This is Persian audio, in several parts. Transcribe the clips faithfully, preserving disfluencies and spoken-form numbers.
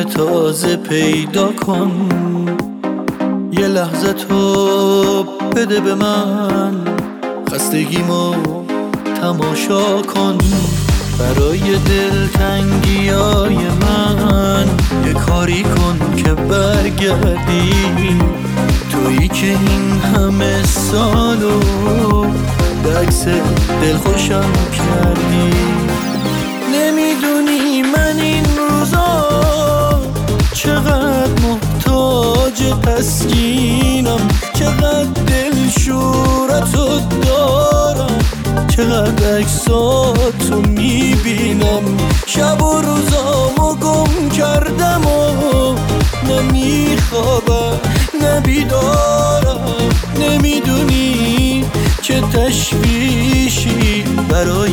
تازه پیدا کن، یه لحظه تو بده به من، خستگیمو تماشا کن. برای دلتنگیای من یه کاری کن که برگردی، تویی که این همه سالو به عکس دل خوشم کردی. نمیدونی من این روزا چقدر محتاج تسکینم، چقدر دلشورتو دارم، چقدر عکساتو میبینم. شب و روزامو گم کردم و نمیخوابم نبیدارم. نمیدونی چه تشویشی برای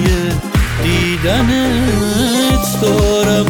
دیدنت دارم.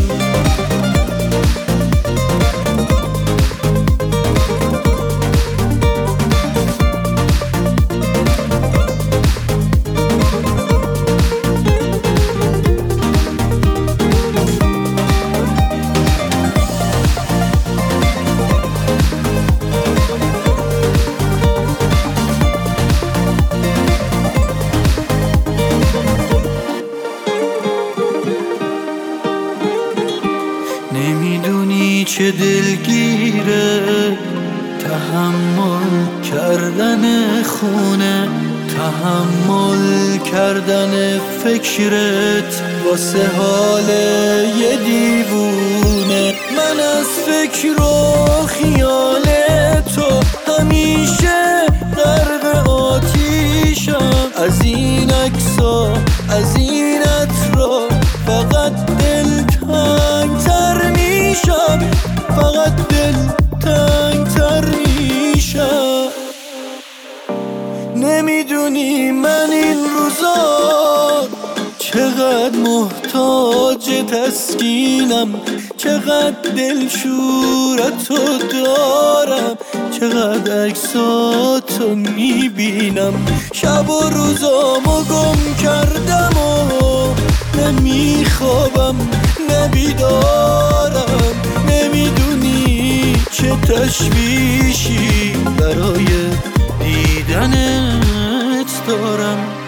نمیدونی چه دلگیره تحمل کردن خونه، تحمل کردن فکرت واسه حال یه دیوونه. من از فکر و خیال تو همیشه غرق آتیشم، از این عکسا از این عطرا فقط دل تنگ تر میشم، فقط دل تنگ تر میشم. نمیدونی من این روزا چقدر محتاج تسکینم، چقدر دلشورتو دارم، چقدر عکساتو میبینم. شب و روزامو گم کردم و نمیخوابم نبیدارم. نمیدونی چه تشویشی برای دیدنت دارم.